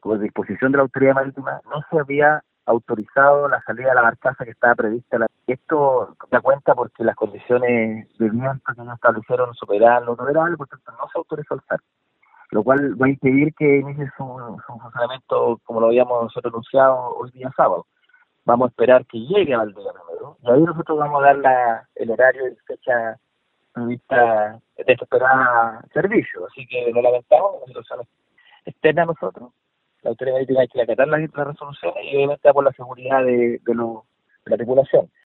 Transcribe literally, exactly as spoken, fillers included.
por disposición de la autoridad marítima, no se había autorizado la salida de la barcaza que estaba prevista. Esto da cuenta porque las condiciones de viento que ellos establecieron superaban lo tolerable, por tanto no se autorizó el S A R, lo cual va a impedir que inicie su, su funcionamiento como lo habíamos nosotros anunciado hoy día sábado. Vamos a esperar que llegue a Valdivia primero, y ahí nosotros vamos a dar la, el horario y fecha prevista de este esperado servicio. Así que lo lamentamos, la situación externa a nosotros. La autoridad marítima hay que acatar las, las resoluciones y obviamente por la seguridad de, de, lo, de la tripulación.